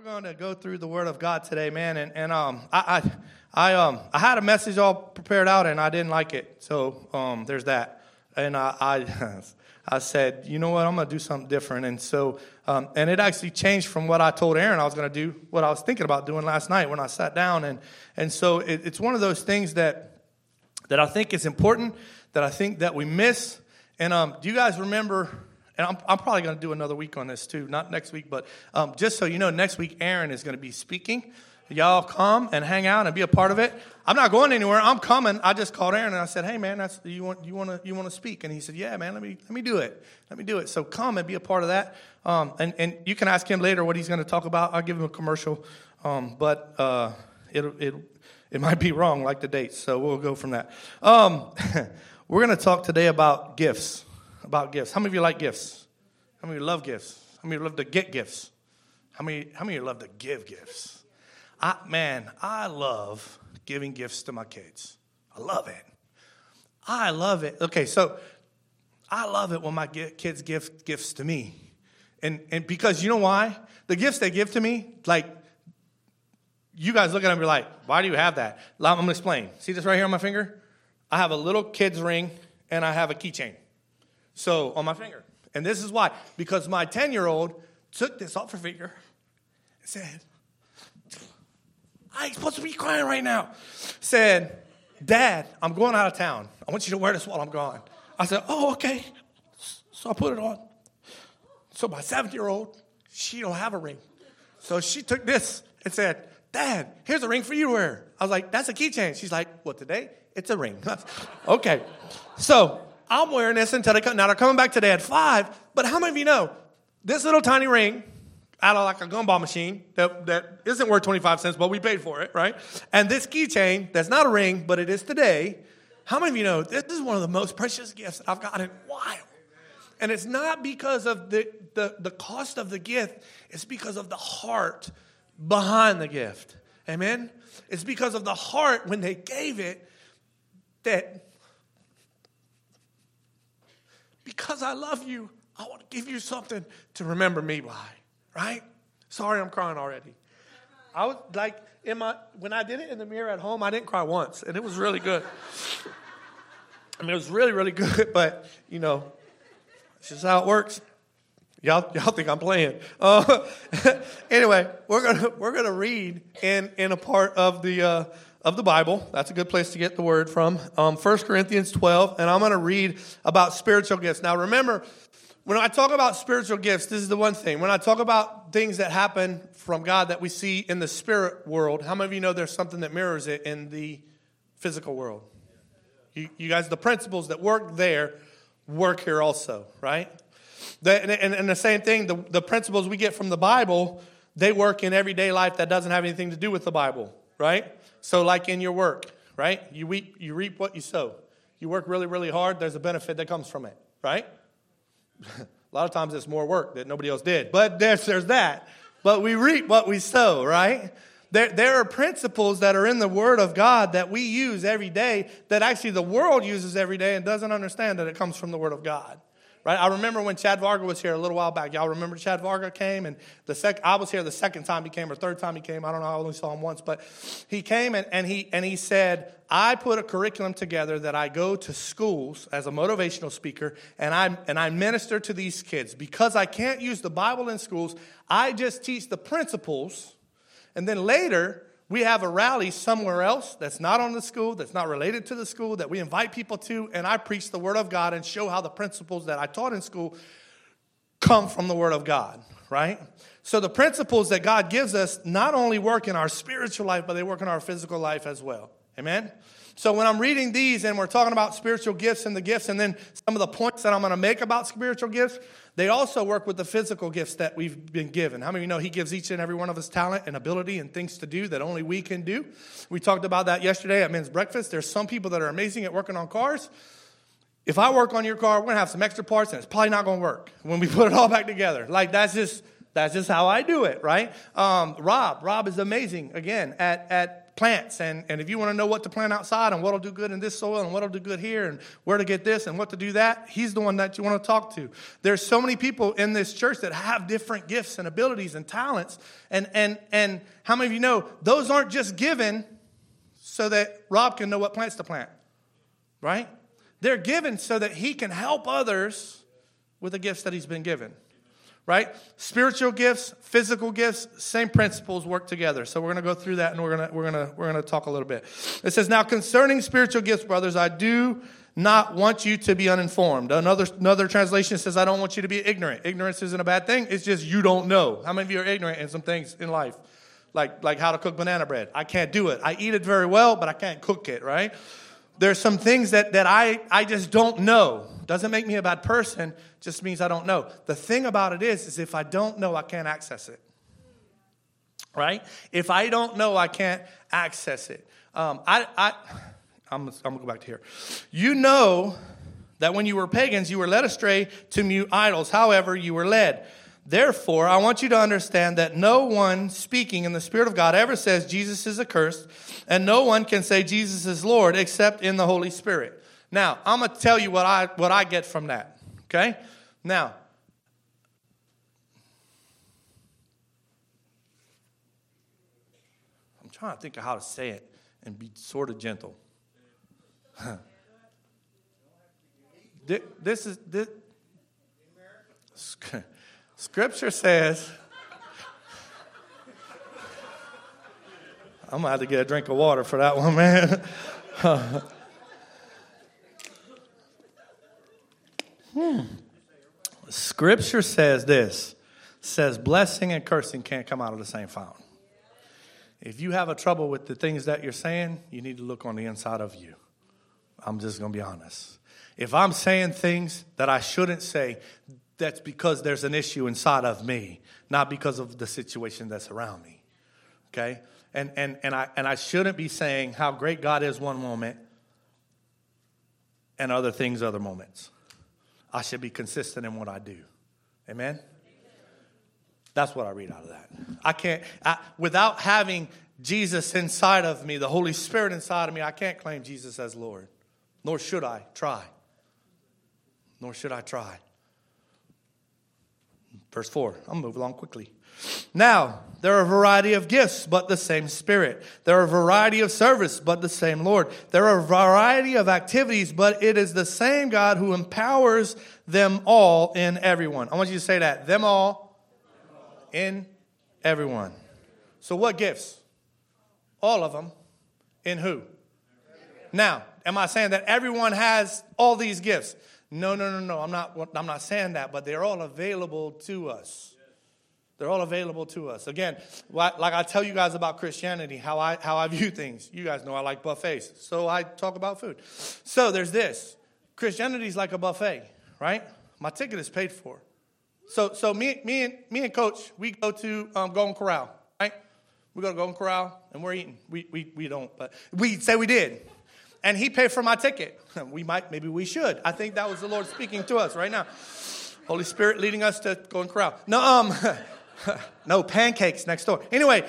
going to go through the Word of God today, man. I had a message all prepared out, and I didn't like it. So there's that. And I said, you know what, I'm going to do something different. And so, and it actually changed from what I told Aaron I was going to do, what I was thinking about doing last night when I sat down. And so it's one of those things that I think is important, that I think that we miss. And do you guys remember? And I'm probably going to do another week on this too, not next week, but just so you know, next week Aaron is going to be speaking. Y'all come and hang out and be a part of it. I'm not going anywhere. I'm coming. I just called Aaron and I said, "Hey man, you want to speak?" And he said, "Yeah, man. Let me do it. Let me do it." So come and be a part of that. And you can ask him later what he's going to talk about. I'll give him a commercial, but it might be wrong, like the dates. So we'll go from that. We're going to talk today about gifts. About gifts. How many of you like gifts? How many of you love gifts? How many of you love to get gifts? How many of you love to give gifts? I love giving gifts to my kids. I love it. I love it. Okay, so I love it when my kids give gifts to me. And because you know why? The gifts they give to me, like, you guys look at them and be like, why do you have that? I'm going to explain. See this right here on my finger? I have a little kid's ring, and I have a keychain. So, on my finger. And this is why. Because my 10-year-old took this off her finger and said, I ain't supposed to be crying right now. Said, Dad, I'm going out of town. I want you to wear this while I'm gone. I said, oh, okay. So I put it on. So my 7-year-old, she don't have a ring. So she took this and said, Dad, here's a ring for you to wear. I was like, that's a keychain. She's like, well, today it's a ring. Okay. So I'm wearing this until they come. Now they're coming back today at 5. But how many of you know this little tiny ring out of like a gumball machine that isn't worth 25 cents, but we paid for it, right? And this keychain that's not a ring, but it is today. How many of you know this is one of the most precious gifts that I've gotten in a while? And it's not because of the cost of the gift. It's because of the heart behind the gift. Amen? It's because of the heart when they gave it that because I love you, I want to give you something to remember me by. Right? Sorry, I'm crying already. I was like, when I did it in the mirror at home, I didn't cry once, and it was really good. I mean, it was really, really good, but, you know, it's just how it works. Y'all think I'm playing. Anyway, we're gonna read in a part of the Bible. That's a good place to get the word from. 1 Corinthians 12, and I'm going to read about spiritual gifts. Now, remember, when I talk about spiritual gifts, this is the one thing. When I talk about things that happen from God that we see in the spirit world, how many of you know there's something that mirrors it in the physical world? You guys, the principles that work there work here also, right? And the same thing, the principles we get from the Bible, they work in everyday life that doesn't have anything to do with the Bible, right? So like in your work, right? You reap what you sow. You work really, really hard, there's a benefit that comes from it, right? A lot of times it's more work that nobody else did. But there's that. But we reap what we sow, right? There are principles that are in the Word of God that we use every day that actually the world uses every day and doesn't understand that it comes from the Word of God. Right? I remember when Chad Varga was here a little while back. Y'all remember Chad Varga came? And I was here the second time he came or third time he came. I don't know. I only saw him once. But he came and he said, I put a curriculum together that I go to schools as a motivational speaker and I minister to these kids. Because I can't use the Bible in schools, I just teach the principles. And then later, we have a rally somewhere else that's not on the school, that's not related to the school, that we invite people to, and I preach the Word of God and show how the principles that I taught in school come from the Word of God, right? So the principles that God gives us not only work in our spiritual life, but they work in our physical life as well. Amen? So when I'm reading these and we're talking about spiritual gifts and the gifts and then some of the points that I'm going to make about spiritual gifts, they also work with the physical gifts that we've been given. How many of you know He gives each and every one of us talent and ability and things to do that only we can do? We talked about that yesterday at men's breakfast. There's some people that are amazing at working on cars. If I work on your car, we're going to have some extra parts and it's probably not going to work when we put it all back together. Like that's just how I do it, right? Rob is amazing, again, at plants. And if you want to know what to plant outside and what'll do good in this soil and what'll do good here and where to get this and what to do that, he's the one that you want to talk to. There's so many people in this church that have different gifts and abilities and talents. And how many of you know those aren't just given so that Rob can know what plants to plant, right? They're given so that he can help others with the gifts that he's been given. Right? Spiritual gifts, physical gifts, same principles work together. So we're going to go through that and we're going to talk a little bit. It says, now concerning spiritual gifts, brothers, I do not want you to be uninformed. Another translation says, I don't want you to be ignorant. Ignorance isn't a bad thing. It's just you don't know. How many of you are ignorant in some things in life? Like how to cook banana bread. I can't do it. I eat it very well, but I can't cook it, right? There's some things that I just don't know. Doesn't make me a bad person, just means I don't know. The thing about it is if I don't know, I can't access it. Right? If I don't know, I can't access it. I'm going to go back to here. You know that when you were pagans, you were led astray to mute idols. However, you were led. Therefore, I want you to understand that no one speaking in the Spirit of God ever says Jesus is accursed, and no one can say Jesus is Lord except in the Holy Spirit. Now, I'm going to tell you what I get from that, okay? Now, I'm trying to think of how to say it and be sort of gentle. This Scripture says, I'm going to have to get a drink of water for that one, man. Scripture says this, says blessing and cursing can't come out of the same fountain. If you have a trouble with the things that you're saying, you need to look on the inside of you. I'm just going to be honest. If I'm saying things that I shouldn't say, that's because there's an issue inside of me, not because of the situation that's around me. Okay? And I shouldn't be saying how great God is one moment and other things other moments. I should be consistent in what I do. Amen? That's what I read out of that. Without having Jesus inside of me, the Holy Spirit inside of me, I can't claim Jesus as Lord. Nor should I try. Nor should I try. Verse 4. I'll move along quickly. Now, there are a variety of gifts, but the same Spirit. There are a variety of service, but the same Lord. There are a variety of activities, but it is the same God who empowers them all in everyone. I want you to say that. Them all in everyone. So what gifts? All of them. In who? Now, am I saying that everyone has all these gifts? No. I'm not saying that, but they're all available to us. They're all available to us. Again, like I tell you guys about Christianity, how I view things. You guys know I like buffets, so I talk about food. So there's this. Christianity is like a buffet, right? My ticket is paid for. So me and Coach, we go to Golden Corral, right? We go to Golden Corral and we're eating. We don't, but we say we did. And he paid for my ticket. Maybe we should. I think that was the Lord speaking to us right now. Holy Spirit leading us to Golden Corral. No pancakes next door. Anyway,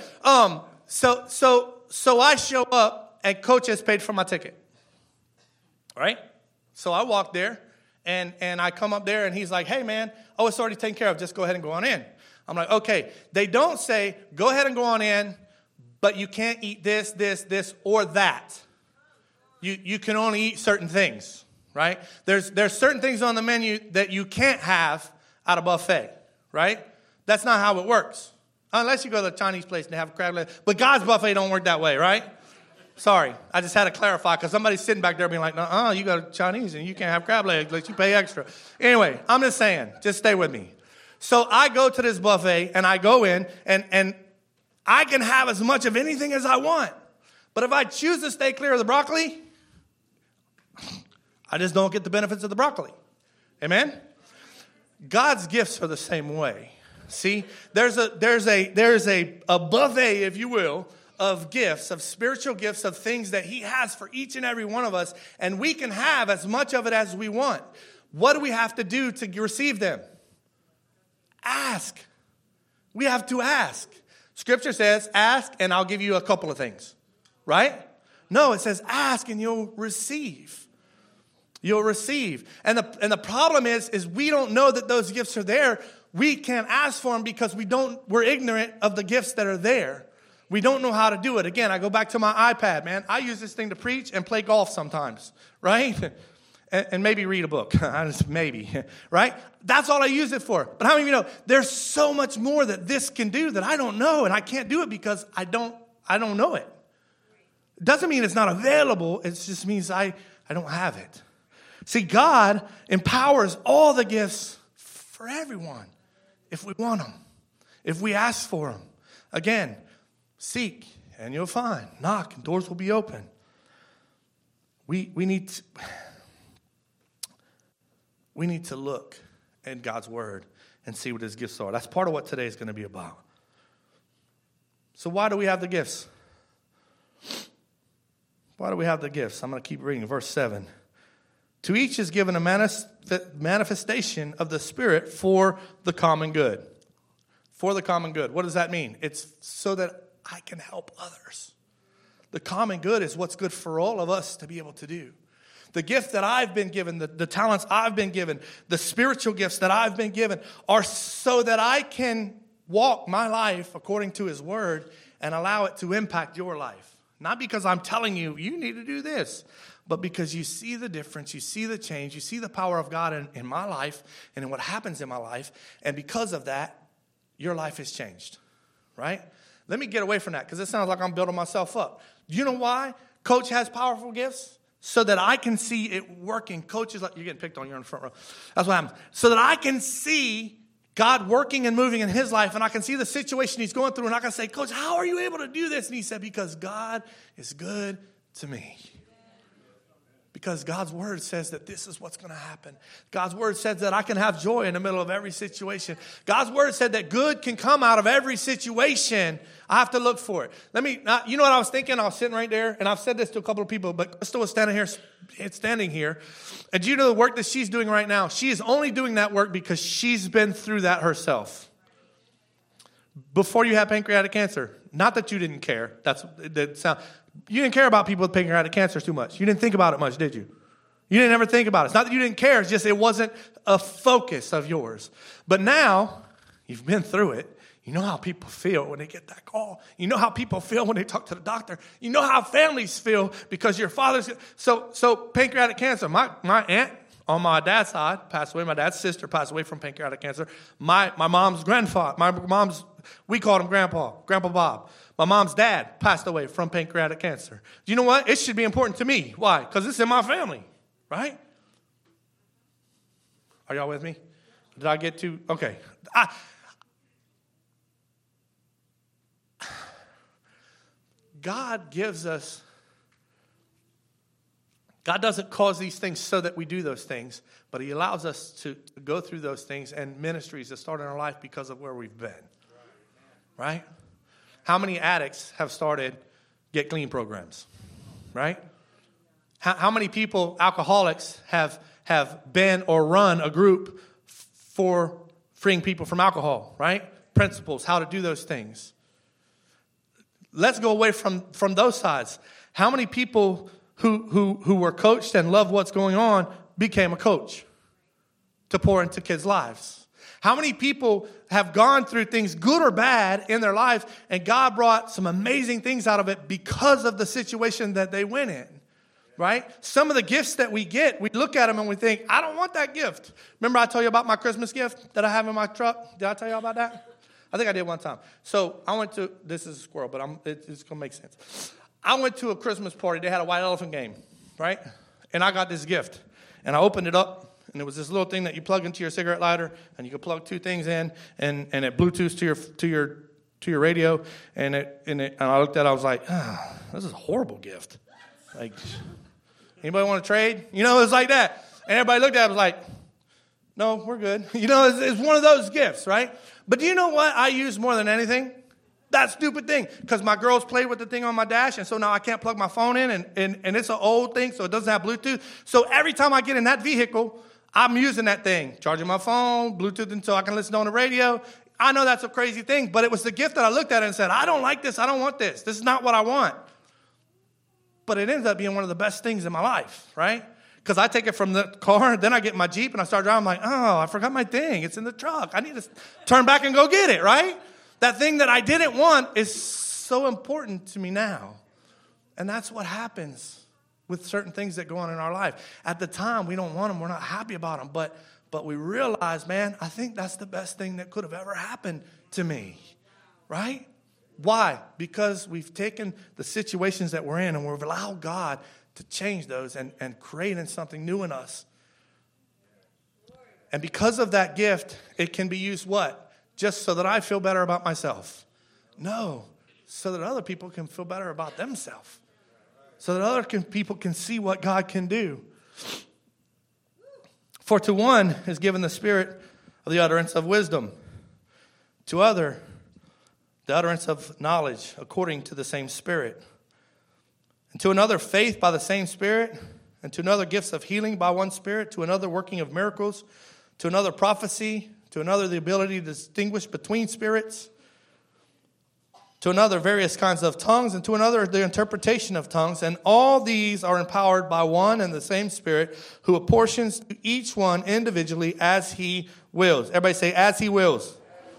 so I show up and Coach has paid for my ticket. Right? So I walk there and I come up there and he's like, hey man, it's already taken care of. Just go ahead and go on in. I'm like, okay. They don't say, go ahead and go on in, but you can't eat this, or that. You can only eat certain things, right? There's certain things on the menu that you can't have at a buffet, right? That's not how it works. Unless you go to the Chinese place and have a crab leg. But God's buffet don't work that way, right? Sorry, I just had to clarify because somebody's sitting back there being like, you go to Chinese and you can't have crab legs, like you pay extra. Anyway, I'm just saying, just stay with me. So I go to this buffet and I go in and I can have as much of anything as I want. But if I choose to stay clear of the broccoli, I just don't get the benefits of the broccoli. Amen? God's gifts are the same way. See, there's a buffet, if you will, of gifts, of spiritual gifts, of things that he has for each and every one of us, and we can have as much of it as we want. What do we have to do to receive them? Ask. We have to ask. Scripture says, ask, and I'll give you a couple of things. right? No, it says ask and you'll receive. You'll receive. And the problem is we don't know that those gifts are there. We can't ask for them because we're ignorant of the gifts that are there. We don't know how to do it. Again, I go back to my iPad, man. I use this thing to preach and play golf sometimes, right? And maybe read a book. Maybe, right? That's all I use it for. But how many of you know there's so much more that this can do that I don't know, and I can't do it because I don't know it. It doesn't mean it's not available. It just means I don't have it. See, God empowers all the gifts for everyone if we want them, if we ask for them. Again, seek and you'll find. Knock and doors will be open. We need to look at God's word and see what his gifts are. That's part of what today is going to be about. So why do we have the gifts? Why do we have the gifts? I'm going to keep reading. Verse 7. To each is given a manifestation of the Spirit for the common good. For the common good. What does that mean? It's so that I can help others. The common good is what's good for all of us to be able to do. The gift that I've been given, the talents I've been given, the spiritual gifts that I've been given are so that I can walk my life according to his word and allow it to impact your life. Not because I'm telling you, you need to do this, but because you see the difference, you see the change, you see the power of God in my life and in what happens in my life. And because of that, your life has changed, right? Let me get away from that because it sounds like I'm building myself up. Do you know why Coach has powerful gifts? So that I can see it working. Coaches, like you're getting picked on, you're in the front row. That's what happens. So that I can see God working and moving in his life, and I can see the situation he's going through, and I can say, Coach, how are you able to do this? And he said, because God is good to me. Because God's word says that this is what's going to happen. God's word says that I can have joy in the middle of every situation. God's word said that good can come out of every situation. I have to look for it. You know what I was thinking? I was sitting right there, and I've said this to a couple of people, but Crystal was standing here. And do you know the work that she's doing right now? She is only doing that work because she's been through that herself. Before you had pancreatic cancer, not that you didn't care. You didn't care about people with pancreatic cancer too much. You didn't think about it much, did you? You didn't ever think about it. It's not that you didn't care. It's just it wasn't a focus of yours. But now, you've been through it. You know how people feel when they get that call. You know how people feel when they talk to the doctor. You know how families feel because your father's... So pancreatic cancer. My aunt on my dad's side passed away. My dad's sister passed away from pancreatic cancer. My mom's grandfather... we called him Grandpa Bob. My mom's dad passed away from pancreatic cancer. Do you know what? It should be important to me. Why? Because it's in my family, right? Are y'all with me? Did I get to? Okay. God doesn't cause these things so that we do those things, but he allows us to go through those things and ministries that start in our life because of where we've been, right? How many addicts have started Get Clean programs, right? How many people, alcoholics, have been or run a group for freeing people from alcohol, right? Principles, how to do those things. Let's go away from those sides. How many people who were coached and loved what's going on became a coach to pour into kids' lives? How many people have gone through things, good or bad, in their lives, and God brought some amazing things out of it because of the situation that they went in, right? Some of the gifts that we get, we look at them and we think, I don't want that gift. Remember I told you about my Christmas gift that I have in my truck? Did I tell you about that? I think I did one time. So I went to, this is a squirrel, but it's going to make sense. I went to a Christmas party. They had a white elephant game, right? And I got this gift. And I opened it up. And it was this little thing that you plug into your cigarette lighter, and you could plug two things in, and it Bluetooths to your radio. And I looked at it, I was like, this is a horrible gift. Like, anybody want to trade? You know, it was like that. And everybody looked at it, was like, no, we're good. You know, it's one of those gifts, right? But do you know what I use more than anything? That stupid thing. Because my girls played with the thing on my dash, and so now I can't plug my phone in, and it's an old thing, so it doesn't have Bluetooth. So every time I get in that vehicle, I'm using that thing, charging my phone, Bluetooth, and so I can listen on the radio. I know that's a crazy thing, but it was the gift that I looked at and said, I don't like this. I don't want this. This is not what I want. but it ends up being one of the best things in my life, right? Because I take it from the car, then I get in my Jeep and I start driving. I'm like, oh, I forgot my thing. It's in the truck. I need to turn back and go get it, right? That thing that I didn't want is so important to me now. And that's what happens with certain things that go on in our life. At the time, we don't want them. We're not happy about them. But we realize, man, I think that's the best thing that could have ever happened to me, right? Why? Because we've taken the situations that we're in and we've allowed God to change those and creating something new in us. And because of that gift, it can be used what? Just so that I feel better about myself? No, so that other people can feel better about themselves. So that other people can see what God can do. For to one is given the spirit of the utterance of wisdom. To other, the utterance of knowledge according to the same Spirit. And to another, faith by the same Spirit. And to another, gifts of healing by one Spirit. To another, working of miracles. To another, prophecy. To another, the ability to distinguish between spirits. To another, various kinds of tongues. And to another, the interpretation of tongues. And all these are empowered by one and the same Spirit, who apportions to each one individually as he wills. Everybody say, as he wills.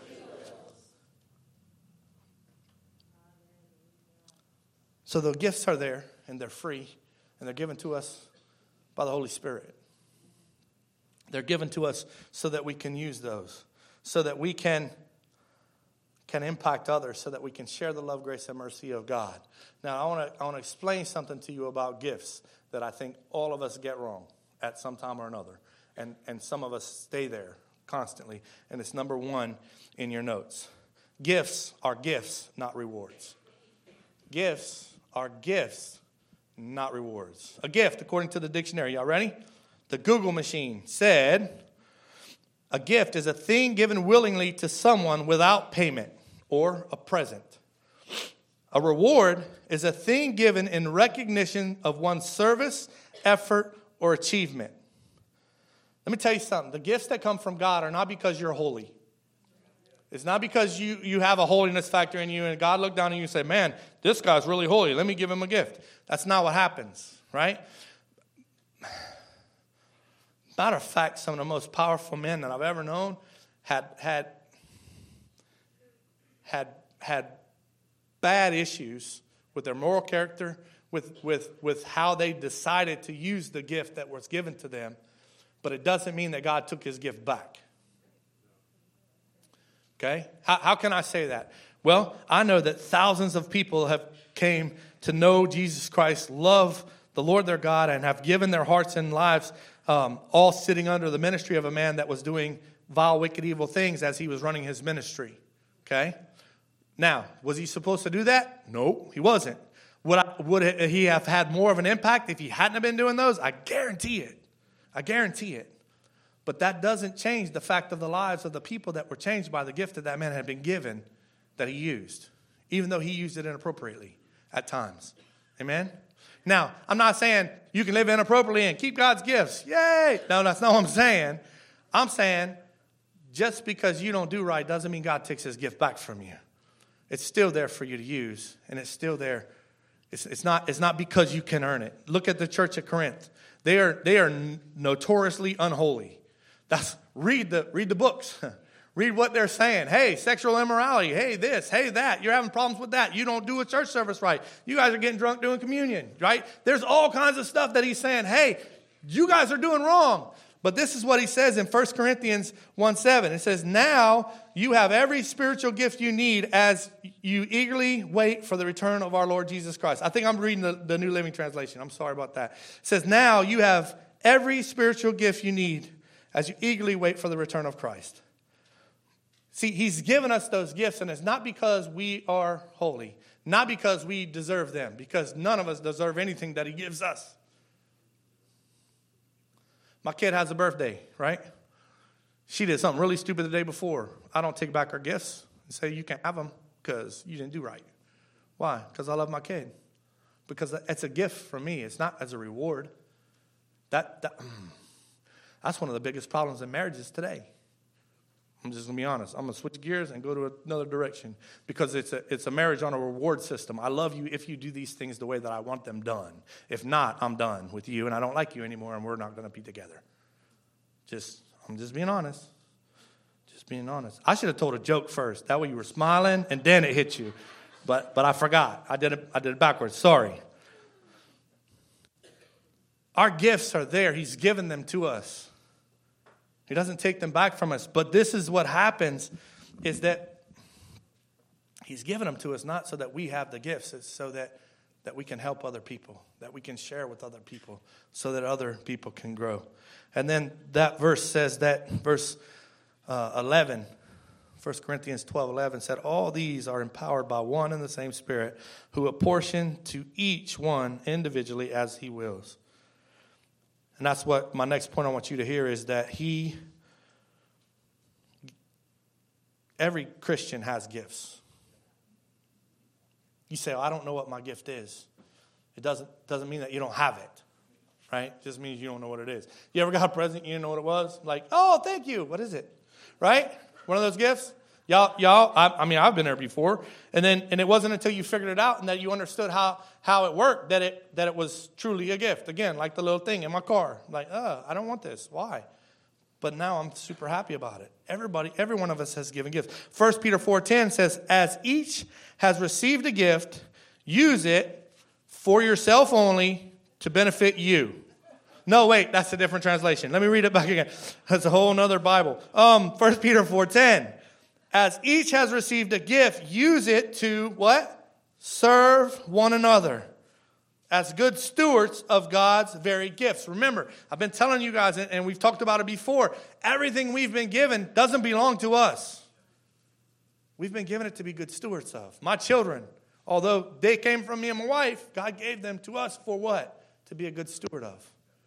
So the gifts are there, and they're free, and they're given to us by the Holy Spirit. They're given to us so that we can use those, so that we can impact others, so that we can share the love, grace, and mercy of God. Now, I want to explain something to you about gifts that I think all of us get wrong at some time or another, and some of us stay there constantly, and it's number one in your notes. Gifts are gifts, not rewards. Gifts are gifts, not rewards. A gift, according to the dictionary. Y'all ready? The Google machine said, a gift is a thing given willingly to someone without payment or a present. A reward is a thing given in recognition of one's service, effort, or achievement. Let me tell you something. The gifts that come from God are not because you're holy. It's not because you have a holiness factor in you and God looked down on you and said, man, this guy's really holy. Let me give him a gift. That's not what happens, right? Matter of fact, some of the most powerful men that I've ever known had bad issues with their moral character, with how they decided to use the gift that was given to them. But it doesn't mean that God took his gift back. Okay? How can I say that? Well, I know that thousands of people have came to know Jesus Christ, love the Lord their God, and have given their hearts and lives, all sitting under the ministry of a man that was doing vile, wicked, evil things as he was running his ministry. Okay? Now, was he supposed to do that? No, he wasn't. Would he have had more of an impact if he hadn't have been doing those? I guarantee it. I guarantee it. But that doesn't change the fact of the lives of the people that were changed by the gift that man had been given that he used, even though he used it inappropriately at times. Amen? Now, I'm not saying you can live inappropriately and keep God's gifts. Yay! No, that's not what I'm saying. I'm saying just because you don't do right doesn't mean God takes his gift back from you. It's still there for you to use, and it's still there. It's not because you can earn it. Look at the church at Corinth. They are notoriously unholy. Read the books. Read what they're saying. Hey, sexual immorality. Hey, this. Hey, that. You're having problems with that. You don't do a church service right. You guys are getting drunk doing communion, right? There's all kinds of stuff that he's saying. Hey, you guys are doing wrong. But this is what he says in 1 Corinthians 1:7. It says, now you have every spiritual gift you need as you eagerly wait for the return of our Lord Jesus Christ. I think I'm reading the New Living Translation. I'm sorry about that. It says, now you have every spiritual gift you need as you eagerly wait for the return of Christ. See, he's given us those gifts, and it's not because we are holy, not because we deserve them, because none of us deserve anything that he gives us. My kid has a birthday, right? She did something really stupid the day before. I don't take back her gifts and say, you can't have them because you didn't do right. Why? Because I love my kid. Because it's a gift from me. It's not as a reward. That's one of the biggest problems in marriages today. I'm just going to be honest. I'm going to switch gears and go to another direction because it's a marriage on a reward system. I love you if you do these things the way that I want them done. If not, I'm done with you and I don't like you anymore and we're not going to be together. I'm just being honest. Just being honest. I should have told a joke first. That way you were smiling and then it hit you. But I forgot. I did it backwards. Sorry. Our gifts are there. He's given them to us. He doesn't take them back from us. But this is what happens is that he's given them to us not so that we have the gifts. It's so that we can help other people, that we can share with other people, so that other people can grow. And then that verse says that, verse 11, 1 Corinthians 12:11 said, all these are empowered by one and the same Spirit, who apportion to each one individually as he wills. And that's what my next point I want you to hear is that every Christian has gifts. You say, I don't know what my gift is. It doesn't mean that you don't have it, right? It just means you don't know what it is. You ever got a present, you didn't know what it was? Like, oh, thank you. What is it? Right? One of those gifts? Y'all, I've been there before. And it wasn't until you figured it out and that you understood how it worked that it was truly a gift. Again, like the little thing in my car. Like, I don't want this. Why? But now I'm super happy about it. Every one of us has given gifts. 1 Peter 4:10 says, as each has received a gift, use it for yourself only to benefit you. No, wait, that's a different translation. Let me read it back again. That's a whole other Bible. 1 Peter 4:10. As each has received a gift, use it to what? Serve one another as good stewards of God's very gifts. Remember, I've been telling you guys, and we've talked about it before, everything we've been given doesn't belong to us. We've been given it to be good stewards of. My children, although they came from me and my wife, God gave them to us for what? To be a good steward of.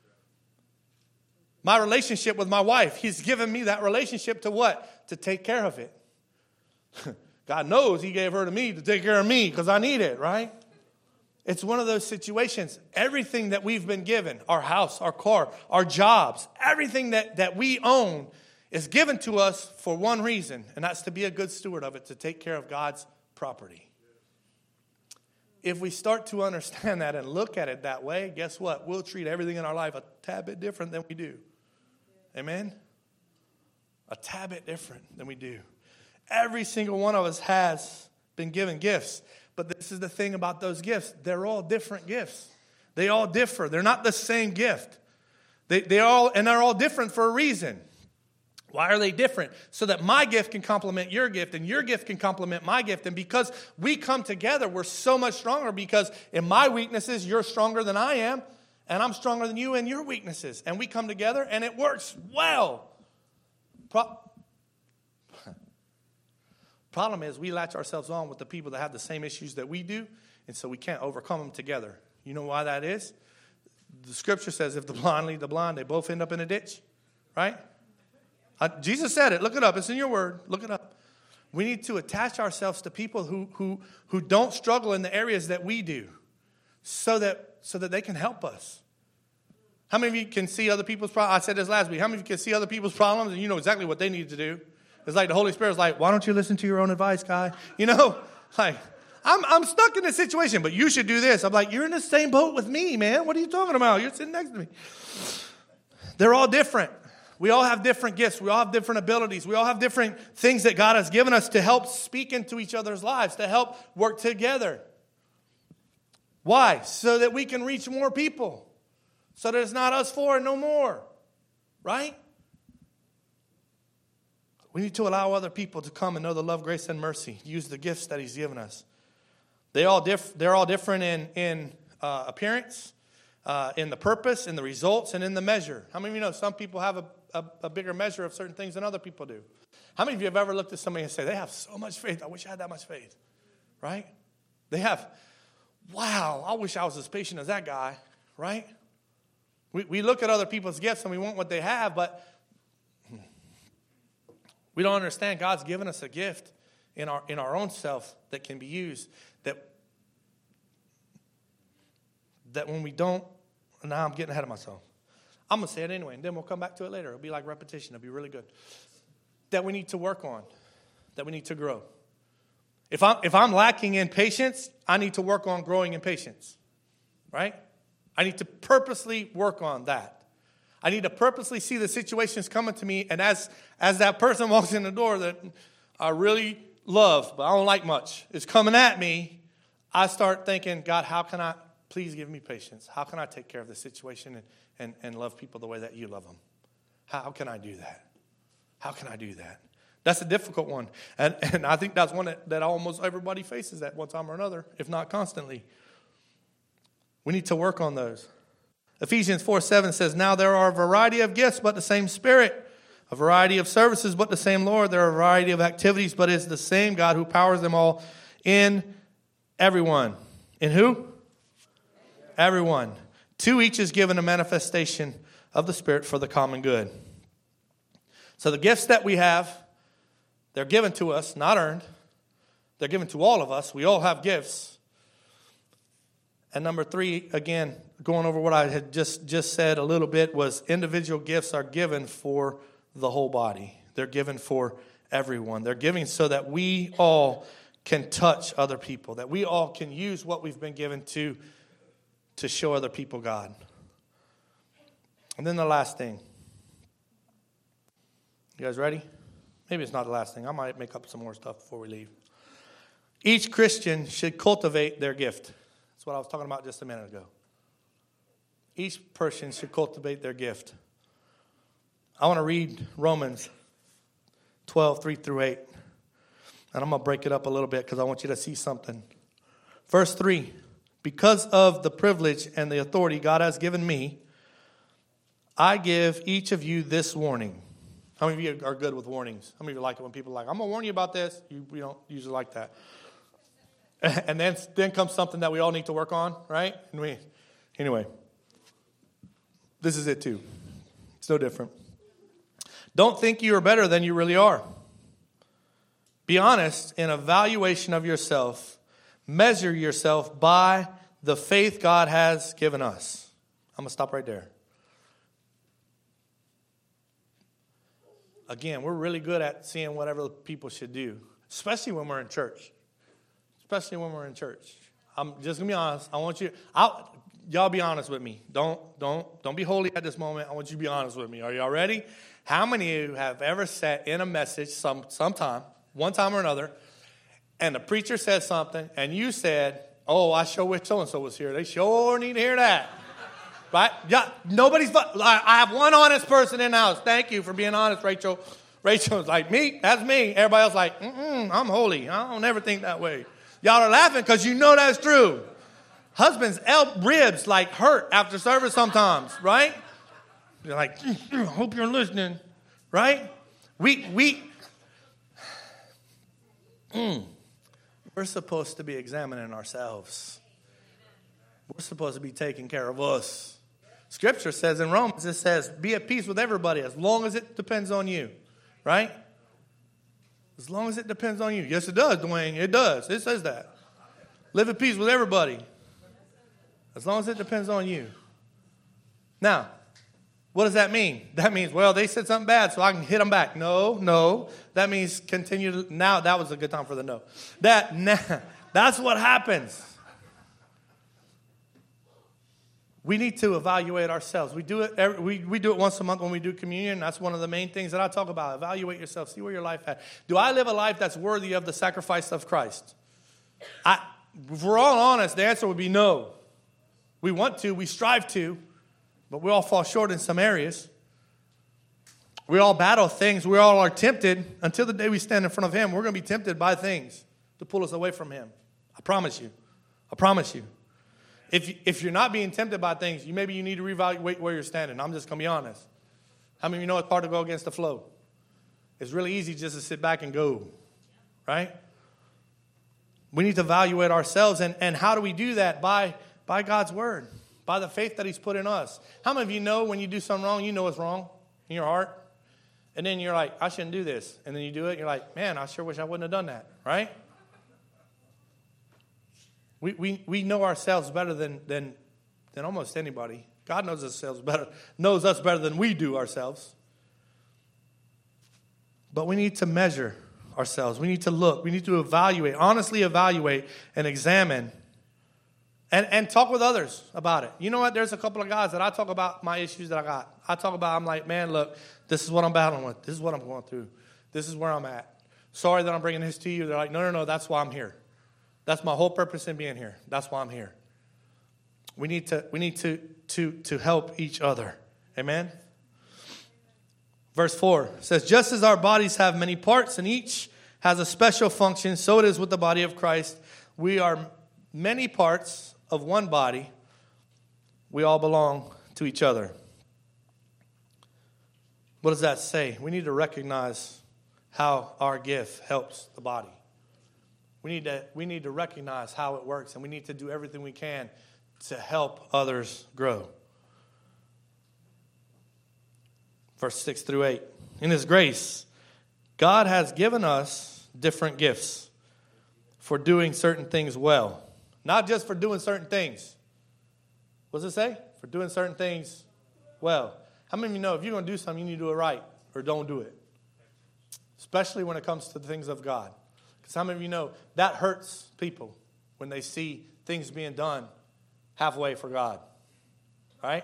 My relationship with my wife, he's given me that relationship to what? To take care of it. God knows he gave her to me to take care of me because I need it, right? It's one of those situations. Everything that we've been given, our house, our car, our jobs, everything that we own is given to us for one reason, and that's to be a good steward of it, to take care of God's property. If we start to understand that and look at it that way, guess what? We'll treat everything in our life a tad bit different than we do. Amen? A tad bit different than we do. Every single one of us has been given gifts. But this is the thing about those gifts. They're all different gifts. They all differ. They're not the same gift. They're all different for a reason. Why are they different? So that my gift can complement your gift and your gift can complement my gift. And because we come together, we're so much stronger because in my weaknesses, you're stronger than I am. And I'm stronger than you in your weaknesses. And we come together and it works well. Problem is we latch ourselves on with the people that have the same issues that we do, and so we can't overcome them together. You know why that is? The scripture says if the blind lead the blind, they both end up in a ditch, right? Jesus said it. Look it up. It's in your word. Look it up. We need to attach ourselves to people who don't struggle in the areas that we do so that they can help us. How many of you can see other people's problems? I said this last week. How many of you can see other people's problems and you know exactly what they need to do? It's like the Holy Spirit's like, why don't you listen to your own advice, guy? You know, like, I'm stuck in this situation, but you should do this. I'm like, you're in the same boat with me, man. What are you talking about? You're sitting next to me. They're all different. We all have different gifts. We all have different abilities. We all have different things that God has given us to help speak into each other's lives, to help work together. Why? So that we can reach more people. So that it's not us four and no more. Right? We need to allow other people to come and know the love, grace, and mercy. Use the gifts that he's given us. They're all different in appearance, in the purpose, in the results, and in the measure. How many of you know some people have a bigger measure of certain things than other people do? How many of you have ever looked at somebody and say, they have so much faith. I wish I had that much faith. Right? They have, wow, I wish I was as patient as that guy. Right? We look at other people's gifts and we want what they have, but we don't understand God's given us a gift in our own self that can be used. That when we don't, now I'm getting ahead of myself. I'm going to say it anyway, and then we'll come back to it later. It'll be like repetition. It'll be really good. that we need to work on, that we need to grow. If I'm lacking in patience, I need to work on growing in patience, right? I need to purposely work on that. I need to purposely see the situations coming to me, and as that person walks in the door that I really love, but I don't like much, is coming at me, I start thinking, God, how can I, please give me patience. How can I take care of the situation and love people the way that you love them? How can I do that? How can I do that? That's a difficult one. And I think that's one that almost everybody faces at one time or another, if not constantly. We need to work on those. Ephesians 4:7 says, now there are a variety of gifts, but the same Spirit. A variety of services, but the same Lord. There are a variety of activities, but it's the same God who powers them all in everyone. In who? Everyone. To each is given a manifestation of the Spirit for the common good. So the gifts that we have, they're given to us, not earned. They're given to all of us. We all have gifts. And number 3, again, going over what I had just said a little bit, was individual gifts are given for the whole body. They're given for everyone. They're given so that we all can touch other people, that we all can use what we've been given to show other people God. And then the last thing. You guys ready? Maybe it's not the last thing. I might make up some more stuff before we leave. Each Christian should cultivate their gift. That's what I was talking about just a minute ago. Each person should cultivate their gift. I want to read Romans 12, 3 through 8. And I'm going to break it up a little bit because I want you to see something. Verse 3. Because of the privilege and the authority God has given me, I give each of you this warning. How many of you are good with warnings? How many of you like it when people are like, I'm going to warn you about this? We don't usually like that. And then comes something that we all need to work on, right? Anyway, this is it too. It's no different. Don't think you are better than you really are. Be honest in evaluation of yourself. Measure yourself by the faith God has given us. I'm going to stop right there. Again, we're really good at seeing whatever people should do, especially when we're in church. Especially when we're in church. I'm just going to be honest. I want you, y'all be honest with me. Don't be holy at this moment. I want you to be honest with me. Are y'all ready? How many of you have ever sat in a message sometime, one time or another, and the preacher said something, and you said, oh, I sure wish so-and-so was here. They sure need to hear that. Right? Yeah, I have one honest person in the house. Thank you for being honest, Rachel. Rachel's like, me? That's me. Everybody else like, I'm holy. I don't ever think that way. Y'all are laughing because you know that's true. Husbands' ribs like hurt after service sometimes, right? You're like, I hope you're listening, right? We're supposed to be examining ourselves. We're supposed to be taking care of us. Scripture says in Romans, it says, be at peace with everybody as long as it depends on you, right? As long as it depends on you. Yes, it does, Dwayne. It does. It says that. Live at peace with everybody. As long as it depends on you. Now, what does that mean? That means, well, they said something bad, so I can hit them back. No. That means continue. Now, that was a good time for the no. That's what happens. We need to evaluate ourselves. We do it. We do it once a month when we do communion. That's one of the main things that I talk about. Evaluate yourself. See where your life at. Do I live a life that's worthy of the sacrifice of Christ? If we're all honest, the answer would be no. We want to. We strive to. But we all fall short in some areas. We all battle things. We all are tempted. Until the day we stand in front of Him, we're going to be tempted by things to pull us away from Him. I promise you. I promise you. If you're not being tempted by things, maybe you need to reevaluate where you're standing. I'm just going to be honest. How many of you know it's hard to go against the flow? It's really easy just to sit back and go, right? We need to evaluate ourselves, and how do we do that? By God's word, by the faith that He's put in us. How many of you know when you do something wrong, you know it's wrong in your heart? And then you're like, I shouldn't do this. And then you do it, and you're like, man, I sure wish I wouldn't have done that, right? We know ourselves better than almost anybody. God knows us better than we do ourselves. But we need to measure ourselves. We need to look. We need to evaluate, honestly evaluate and examine and talk with others about it. You know what? There's a couple of guys that I talk about my issues that I got. I'm like, man, look, this is what I'm battling with. This is what I'm going through. This is where I'm at. Sorry that I'm bringing this to you. They're like, no, that's why I'm here. That's my whole purpose in being here. That's why I'm here. We need to help each other. Amen? Verse 4 says, just as our bodies have many parts and each has a special function, so it is with the body of Christ. We are many parts of one body. We all belong to each other. What does that say? We need to recognize how our gift helps the body. We need to recognize how it works, and we need to do everything we can to help others grow. Verse 6 through 8. In His grace, God has given us different gifts for doing certain things well. Not just for doing certain things. What does it say? For doing certain things well. How many of you know if you're going to do something, you need to do it right or don't do it? Especially when it comes to the things of God. Because how many of you know that hurts people when they see things being done halfway for God? Right?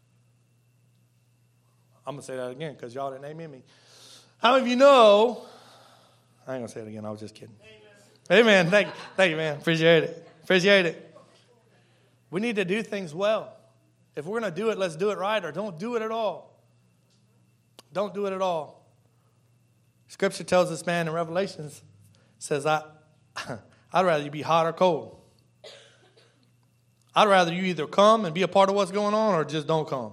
I'm going to say that again because y'all didn't amen me. How many of you know, I ain't going to say it again, I was just kidding. Amen. Thank you, man. Appreciate it. We need to do things well. If we're going to do it, let's do it right, or don't do it at all. Don't do it at all. Scripture tells us, man, in Revelations, says, I'd rather you be hot or cold. I'd rather you either come and be a part of what's going on or just don't come.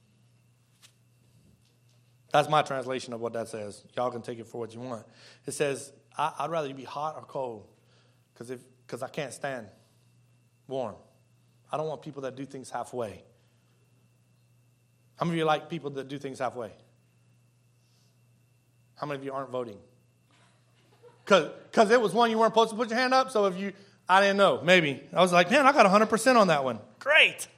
That's my translation of what that says. Y'all can take it for what you want. It says, I'd rather you be hot or cold because I can't stand warm. I don't want people that do things halfway. How many of you like people that do things halfway? How many of you aren't voting? Because it was one you weren't supposed to put your hand up, so I didn't know, maybe. I was like, man, I got 100% on that one. Great.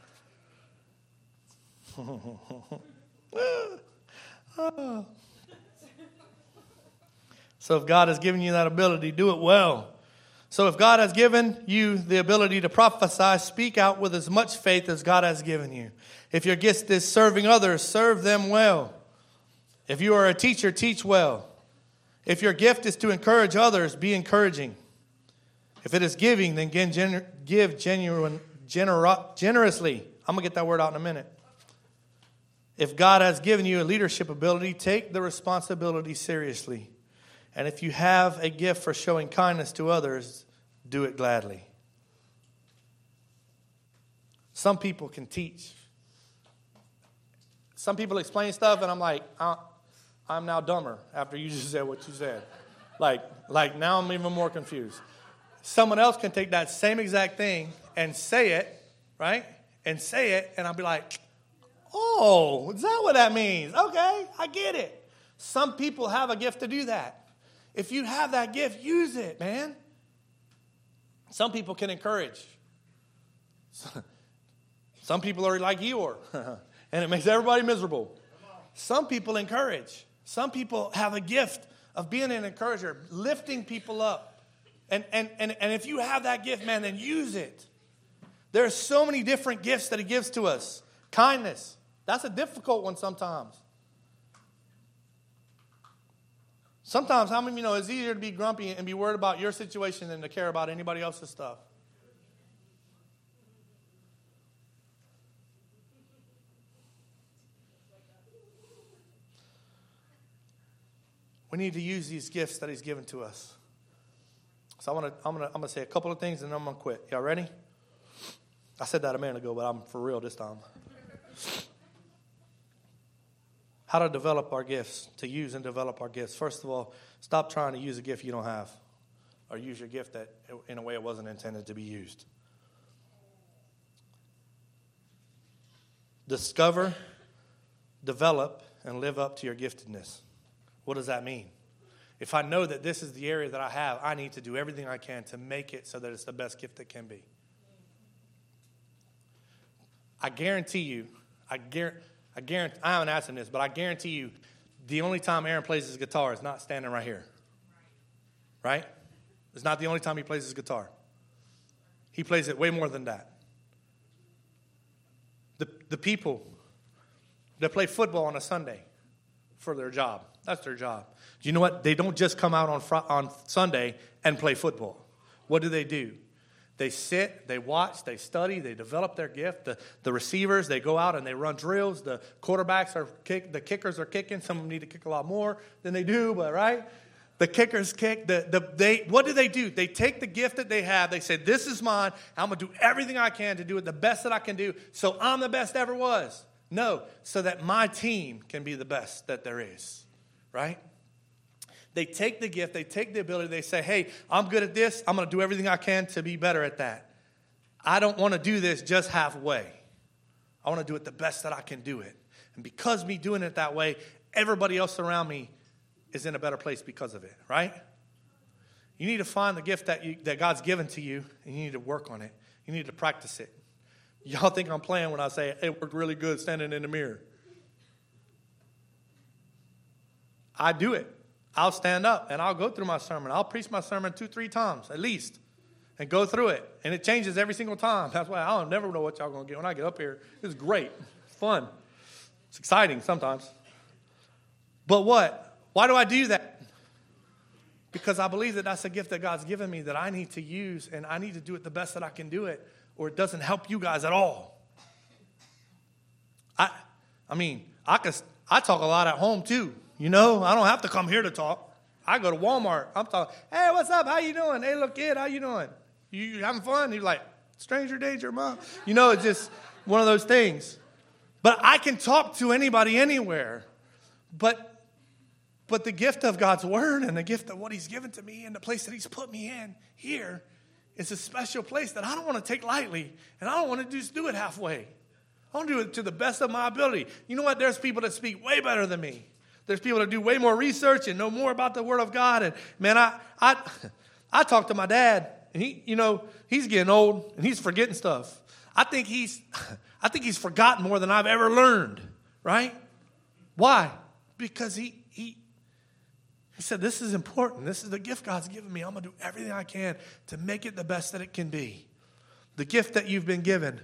So if God has given you that ability, do it well. So if God has given you the ability to prophesy, speak out with as much faith as God has given you. If your gift is serving others, serve them well. If you are a teacher, teach well. If your gift is to encourage others, be encouraging. If it is giving, then give generously. I'm going to get that word out in a minute. If God has given you a leadership ability, take the responsibility seriously. And if you have a gift for showing kindness to others, do it gladly. Some people can teach. Some people explain stuff, and I'm like, I'm now dumber after you just said what you said. Like now I'm even more confused. Someone else can take that same exact thing and say it, right? And say it, and I'll be like, oh, is that what that means? Okay, I get it. Some people have a gift to do that. If you have that gift, use it, man. Some people can encourage. Some people are like Eeyore, and it makes everybody miserable. Some people encourage. Some people have a gift of being an encourager, lifting people up. And if you have that gift, man, then use it. There are so many different gifts that He gives to us. Kindness. That's a difficult one sometimes. Sometimes, how many of you know it's easier to be grumpy and be worried about your situation than to care about anybody else's stuff? We need to use these gifts that He's given to us. So I'm gonna say a couple of things and then I'm gonna quit. Y'all ready? I said that a minute ago, but I'm for real this time. How to develop our gifts, to use and develop our gifts. First of all, stop trying to use a gift you don't have, or use your gift that in a way it wasn't intended to be used. Discover, develop, and live up to your giftedness. What does that mean? If I know that this is the area that I have, I need to do everything I can to make it so that it's the best gift it can be. I guarantee you, I haven't asked him this, but I guarantee you, the only time Aaron plays his guitar is not standing right here. Right? It's not the only time he plays his guitar. He plays it way more than that. The people that play football on a Sunday for their job, that's their job. Do you know what? They don't just come out on Sunday and play football. What do? They sit, they watch, they study, they develop their gift. The receivers, they go out and they run drills. The quarterbacks the kickers are kicking. Some of them need to kick a lot more than they do, but right? The kickers kick. What do? They take the gift that they have. They say, this is mine. I'm going to do everything I can to do it the best that I can do, so I'm the best ever was. No, so that my team can be the best that there is, right? They take the gift, they take the ability, they say, hey, I'm good at this. I'm going to do everything I can to be better at that. I don't want to do this just halfway. I want to do it the best that I can do it. And because me doing it that way, everybody else around me is in a better place because of it, right? You need to find the gift that God's given to you, and you need to work on it. You need to practice it. Y'all think I'm playing when I say it worked really good standing in the mirror. I do it. I'll stand up, and I'll go through my sermon. I'll preach my sermon 2-3 times at least and go through it. And it changes every single time. That's why I'll never know what y'all going to get when I get up here. It's great. It's fun. It's exciting sometimes. But what? Why do I do that? Because I believe that that's a gift that God's given me that I need to use, and I need to do it the best that I can do it, or it doesn't help you guys at all. I talk a lot at home too. You know, I don't have to come here to talk. I go to Walmart. I'm talking, hey, what's up? How you doing? Hey, little kid, how you doing? You having fun? You're like, stranger danger, mom. You know, it's just one of those things. But I can talk to anybody anywhere. But the gift of God's word and the gift of what he's given to me and the place that he's put me in here is a special place that I don't want to take lightly. And I don't want to just do it halfway. I want to do it to the best of my ability. You know what? There's people that speak way better than me. There's people that do way more research and know more about the word of God. And man, I talk to my dad, and he's getting old and he's forgetting stuff. I think he's forgotten more than I've ever learned. Right? Why? Because he said, this is important. This is the gift God's given me. I'm going to do everything I can to make it the best that it can be. The gift that you've been given.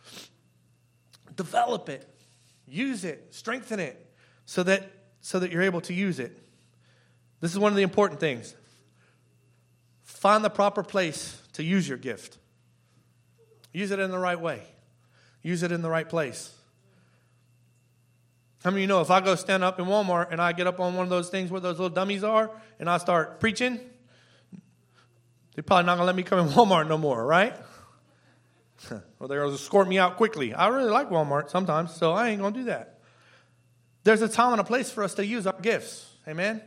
Develop it. Use it. Strengthen it so that you're able to use it. This is one of the important things. Find the proper place to use your gift. Use it in the right way. Use it in the right place. How many of you know if I go stand up in Walmart and I get up on one of those things where those little dummies are and I start preaching, they're probably not going to let me come in Walmart no more, right? Or they're going to escort me out quickly. I really like Walmart sometimes, so I ain't going to do that. There's a time and a place for us to use our gifts. Amen?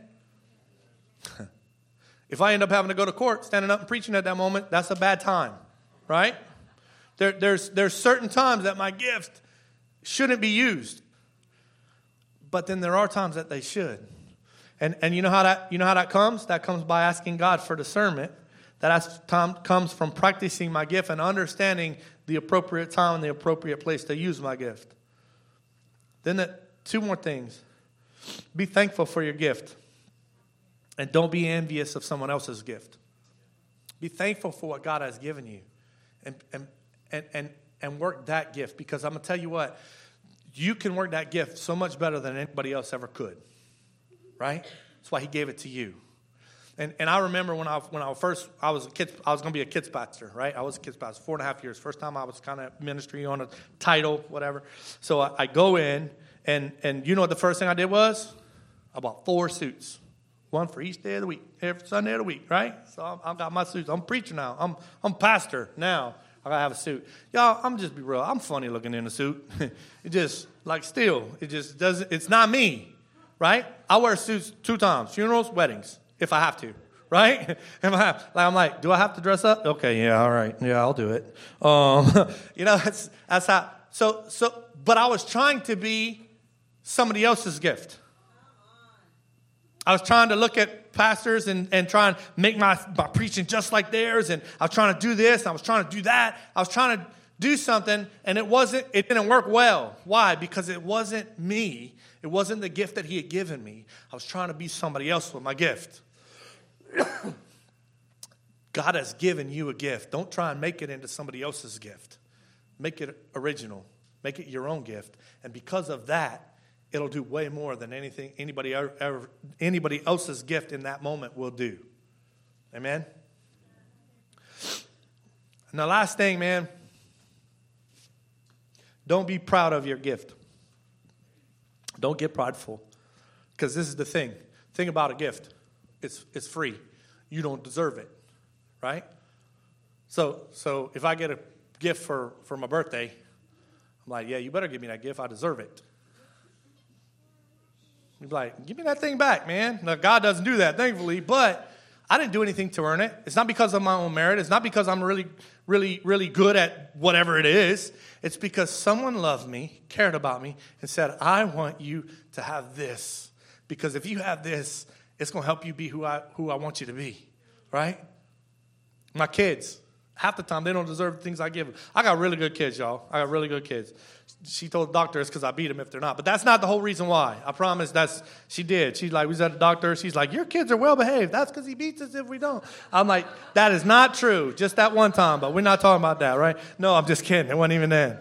If I end up having to go to court, standing up and preaching at that moment, that's a bad time, right? There's certain times that my gift shouldn't be used. But then there are times that they should. And you know how that comes? That comes by asking God for discernment. That comes from practicing my gift and understanding the appropriate time and the appropriate place to use my gift. Then 2 more things. Be thankful for your gift. And don't be envious of someone else's gift. Be thankful for what God has given you. And work that gift. Because I'm going to tell you what. You can work that gift so much better than anybody else ever could. Right? That's why he gave it to you. And I remember when I was a kid, I was going to be a kids pastor, right? I was a kids pastor, 4.5 years. First time I was kind of ministry on a title, whatever. So I go in, and you know what the first thing I did was? I bought 4 suits. One for each day of the week, every Sunday of the week, right? So I got my suits. I'm preacher now. I'm pastor now. I gotta have a suit. Y'all, I'm just be real. I'm funny looking in a suit. It just, it just doesn't, it's not me, right? I wear suits 2 times, funerals, weddings, if I have to, right? I'm like, do I have to dress up? Okay, yeah, all right. Yeah, I'll do it. That's how, but I was trying to be somebody else's gift. I was trying to look at pastors and try and make my preaching just like theirs. And I was trying to do this. I was trying to do that. I was trying to do something, and it didn't work well. Why? Because it wasn't me. It wasn't the gift that he had given me. I was trying to be somebody else with my gift. God has given you a gift. Don't try and make it into somebody else's gift. Make it original. Make it your own gift. And because of that, it'll do way more than anything anybody else's gift in that moment will do. Amen? And the last thing, man, don't be proud of your gift. Don't get prideful. Because this is the thing. Think about a gift. It's free. You don't deserve it. Right? So if I get a gift for my birthday, I'm like, yeah, you better give me that gift. I deserve it. You'd be like, give me that thing back, man. Now, God doesn't do that, thankfully, but I didn't do anything to earn it. It's not because of my own merit. It's not because I'm really, really, really good at whatever it is. It's because someone loved me, cared about me, and said, I want you to have this. Because if you have this, it's going to help you be who I want you to be. Right? My kids, half the time, they don't deserve the things I give them. I got really good kids, y'all. I got really good kids. She told the doctor it's because I beat them if they're not. But that's not the whole reason why. I promise she did. She's like, we was at the doctor. She's like, your kids are well behaved. That's because he beats us if we don't. I'm like, that is not true. Just that one time. But we're not talking about that, right? No, I'm just kidding. It wasn't even then.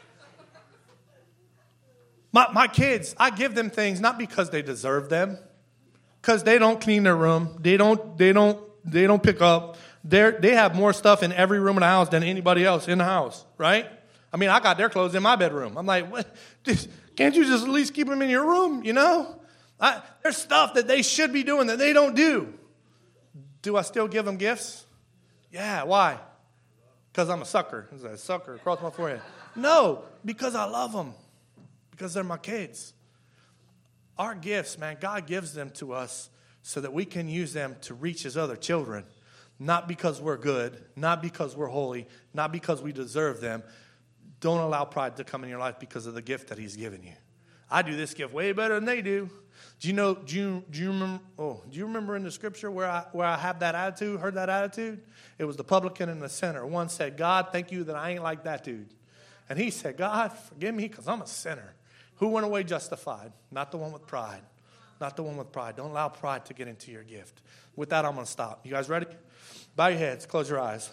My kids, I give them things not because they deserve them. Because they don't clean their room. They don't pick up. They have more stuff in every room in the house than anybody else in the house, right? I mean, I got their clothes in my bedroom. I'm like, what? Can't you just at least keep them in your room, you know? There's stuff that they should be doing that they don't do. Do I still give them gifts? Yeah, why? Because I'm a sucker. There's a sucker across my forehead. No, because I love them. Because they're my kids. Our gifts, man, God gives them to us so that we can use them to reach his other children. Not because we're good, not because we're holy, not because we deserve them. Don't allow pride to come in your life because of the gift that he's given you. I do this gift way better than they do. Do you remember in the scripture where I have that attitude, heard that attitude? It was the publican and the sinner. One said, God, thank you that I ain't like that dude. And he said, God, forgive me because I'm a sinner. Who went away justified? Not the one with pride. Not the one with pride. Don't allow pride to get into your gift. With that, I'm going to stop. You guys ready? Bow your heads. Close your eyes.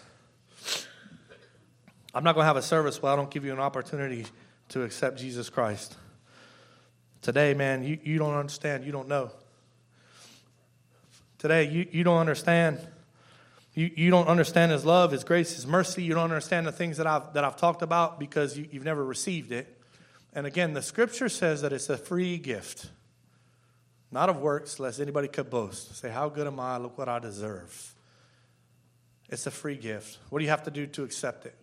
I'm not going to have a service where I don't give you an opportunity to accept Jesus Christ. Today, man, you don't understand. You don't know. Today, you don't understand. You don't understand his love, his grace, his mercy. You don't understand the things that I've talked about because you've never received it. And again, the scripture says that it's a free gift. Not of works, lest anybody could boast. Say, how good am I? Look what I deserve. It's a free gift. What do you have to do to accept it?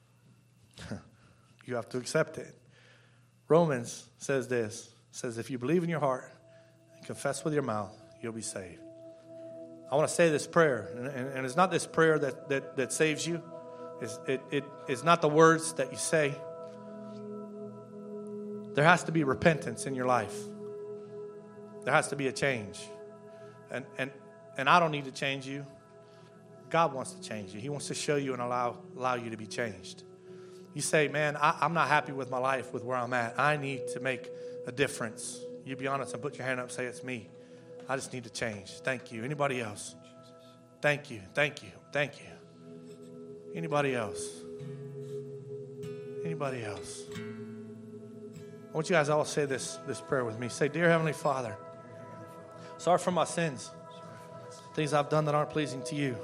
You have to accept it. Romans says this. It says, if you believe in your heart and confess with your mouth, you'll be saved. I want to say this prayer. And it's not this prayer that saves you. It's not the words that you say. There has to be repentance in your life. There has to be a change. And I don't need to change you. God wants to change you. He wants to show you and allow you to be changed. You say, man, I'm not happy with my life, with where I'm at. I need to make a difference. You be honest and put your hand up and say, it's me. I just need to change. Thank you. Anybody else? Thank you. Thank you. Thank you. Anybody else? Anybody else? I want you guys all to say this prayer with me. Say, dear Heavenly Father, sorry for my sins, things I've done that aren't pleasing to you.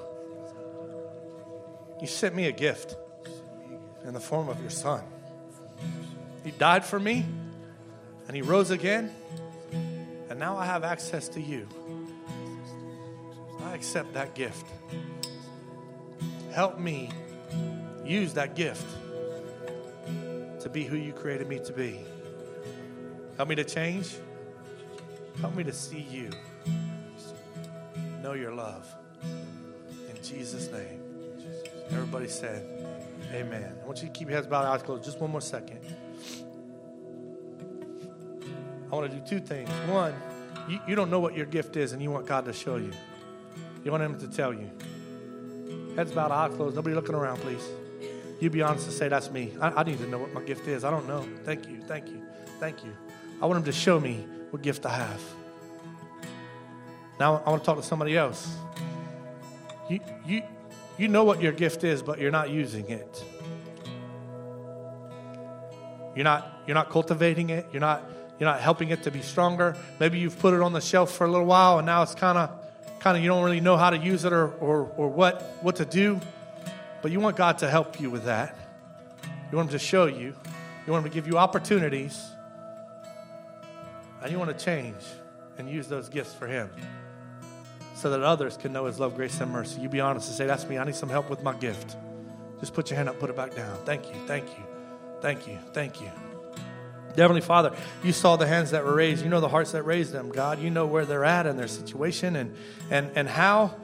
You sent me a gift in the form of your Son. He died for me, and he rose again, and now I have access to you. I accept that gift. Help me use that gift to be who you created me to be. Help me to change. Help me to see you. Know your love. In Jesus' name. Everybody said, amen. I want you to keep your heads bowed, eyes closed. Just one more second. I want to do two things. One, you don't know what your gift is, and you want God to show you. You want him to tell you. Heads bowed, eyes closed. Nobody looking around, please. You be honest and say, that's me. I need to know what my gift is. I don't know. Thank you. Thank you. Thank you. I want him to show me what gift I have. Now I want to talk to somebody else. You know what your gift is, but you're not using it. You're not cultivating it. You're not helping it to be stronger. Maybe you've put it on the shelf for a little while, and now it's kind of you don't really know how to use it or what to do. But you want God to help you with that. You want him to show you. You want him to give you opportunities. And you want to change and use those gifts for him so that others can know his love, grace, and mercy. You be honest and say, that's me. I need some help with my gift. Just put your hand up, put it back down. Thank you, thank you, thank you, thank you. Heavenly Father, you saw the hands that were raised. You know the hearts that raised them, God. You know where they're at in their situation and how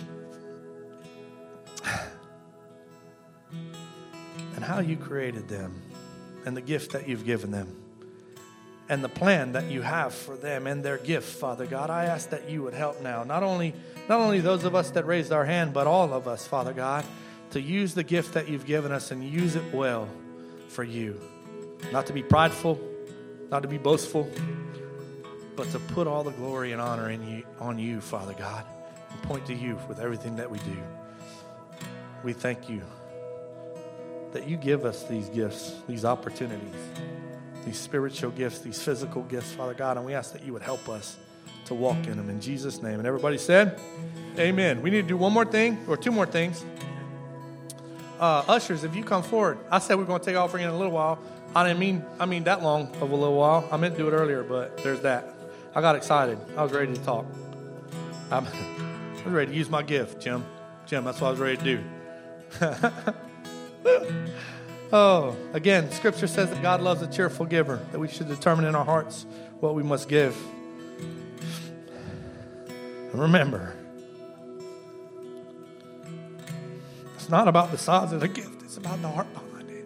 you created them and the gift that you've given them and the plan that you have for them and their gift, Father God. I ask that you would help now. Not only those of us that raised our hand, but all of us, Father God, to use the gift that you've given us and use it well for you. Not to be prideful, not to be boastful, but to put all the glory and honor on you, Father God, and point to you with everything that we do. We thank you that you give us these gifts, these opportunities, these spiritual gifts, these physical gifts, Father God, and we ask that you would help us to walk in them in Jesus' name. And everybody said, amen. We need to do one more thing or two more things. Ushers, if you come forward. I said we're going to take offering in a little while. I didn't mean that long of a little while. I meant to do it earlier, but there's that. I got excited. I was ready to talk. I was ready to use my gift, Jim. That's what I was ready to do. Oh, again, Scripture says that God loves a cheerful giver, that we should determine in our hearts what we must give. And remember, it's not about the size of the gift, it's about the heart behind it.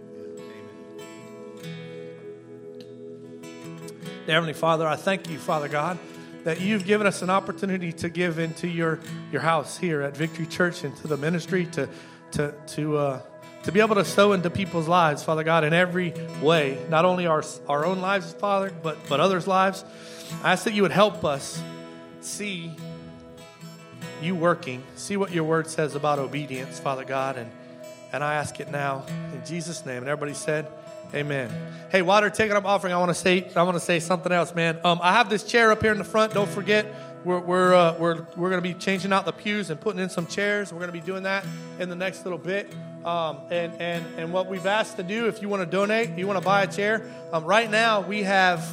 Dear Heavenly Father, I thank you, Father God, that you've given us an opportunity to give into your house here at Victory Church, into the ministry, to be able to sow into people's lives, Father God, in every way, not only our own lives, Father, but others' lives. I ask that you would help us see you working, see what your word says about obedience, Father God, and I ask it now in Jesus' name. And everybody said, amen. Hey, while they're taking up offering, I want to say something else, man. I have this chair up here in the front. Don't forget, we're going to be changing out the pews and putting in some chairs. We're going to be doing that in the next little bit. And what we've asked to do, if you want to donate, you want to buy a chair, right now we have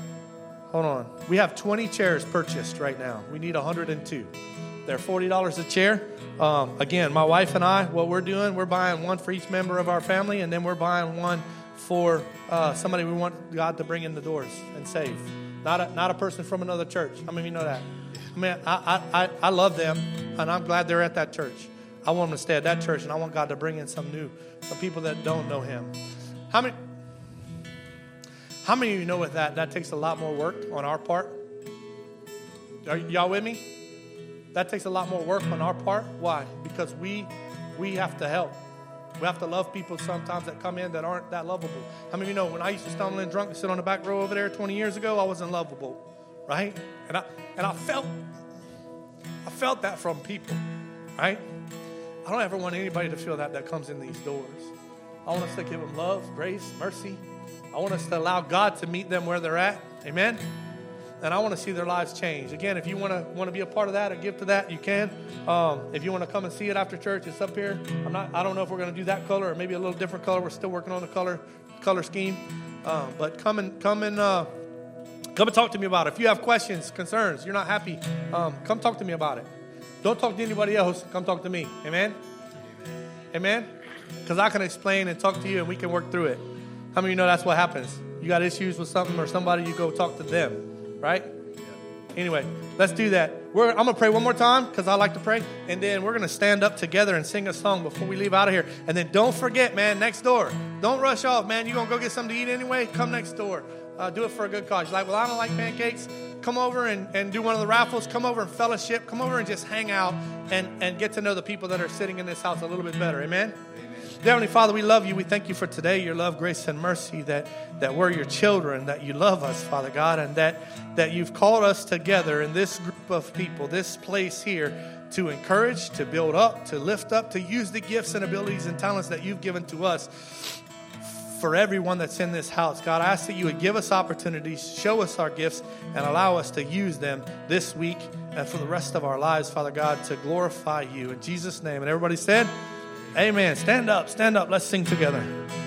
20 chairs purchased right now. We need 102. They're $40 a chair. Again, my wife and I, what we're doing, we're buying one for each member of our family, and then we're buying one for somebody we want God to bring in the doors and save. Not a person from another church. How many of you know that? I mean, I love them, and I'm glad they're at that church. I want them to stay at that church, and I want God to bring in some people that don't know him. How many of you know with that takes a lot more work on our part? Are y'all with me? That takes a lot more work on our part. Why? Because we have to help. We have to love people sometimes that come in that aren't that lovable. How many of you know when I used to stumble in drunk and sit on the back row over there 20 years ago, I wasn't lovable, right? And I felt that from people, right? I don't ever want anybody to feel that comes in these doors. I want us to give them love, grace, mercy. I want us to allow God to meet them where they're at. Amen? And I want to see their lives change. Again, if you want to be a part of that or give to that, you can. If you want to come and see it after church, it's up here. I don't know if we're going to do that color or maybe a little different color. We're still working on the color scheme. But come and talk to me about it. If you have questions, concerns, you're not happy, come talk to me about it. Don't talk to anybody else. Come talk to me. Amen? Amen? Because I can explain and talk to you and we can work through it. How many of you know that's what happens? You got issues with something or somebody, you go talk to them. Right? Anyway, let's do that. I'm going to pray one more time because I like to pray. And then we're going to stand up together and sing a song before we leave out of here. And then don't forget, man, next door. Don't rush off, man. You're going to go get something to eat anyway? Come next door. Do it for a good cause. You're like, well, I don't like pancakes. Come over and do one of the raffles. Come over and fellowship. Come over and just hang out and get to know the people that are sitting in this house a little bit better. Amen? Dear Heavenly Father, we love you. We thank you for today, your love, grace, and mercy, that we're your children, that you love us, Father God, and that you've called us together in this group of people, this place here, to encourage, to build up, to lift up, to use the gifts and abilities and talents that you've given to us for everyone that's in this house. God, I ask that you would give us opportunities, show us our gifts, and allow us to use them this week and for the rest of our lives, Father God, to glorify you. In Jesus' name. And everybody said, amen. Stand up. Let's sing together.